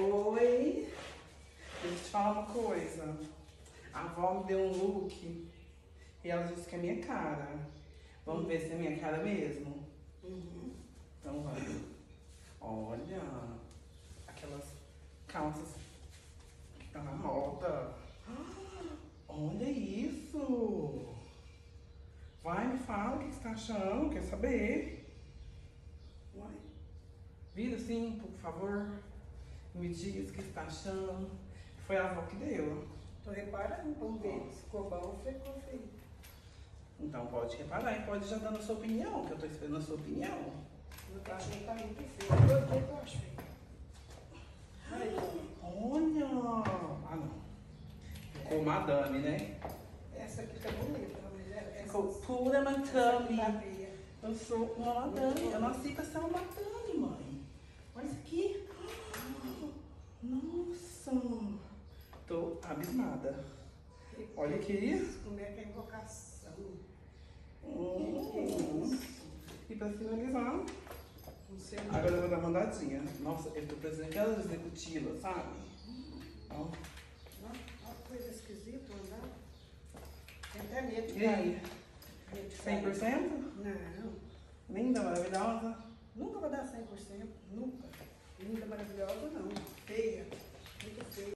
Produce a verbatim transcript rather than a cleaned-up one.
Oi, deixa eu te falar uma coisa. A avó me deu um look e ela disse que é minha cara. Vamos ver se é minha cara mesmo? Uhum. Então vamos. Olha, aquelas calças que tá na moda. Olha isso! Vai, me fala o que você tá achando, quer saber? Vai. Vira assim, por favor. Me diz o que você tá achando. Foi a avó que deu. Tô reparando, vamos ver se ficou bom ou ficou feio. Então pode reparar e pode já dando a sua opinião, que eu tô esperando a sua opinião. Eu achei que tá muito feio. Eu que eu acho feio. Olha! Ah não. Ficou madame, né? Essa aqui tá bonita, mas é, Ficou essa, pura essa aqui madame. tá feia. Eu sou uma madame. Eu nasci pra ser uma madame, mãe. Olha isso aqui. Nossa! Tô abismada. Olha aqui. Como é que é invocação? Hum. E pra finalizar, Não sei. agora eu vou dar uma andadinha. Nossa, eu tô parecendo aquelas executivas, sabe? Ó. Uma coisa esquisita, andar. Tem até medo de E aí? medo de cem por cento? Não, Linda, maravilhosa? nunca vai dar cem por cento. Nunca. Linda, maravilhosa, não. Feia. Muito feia.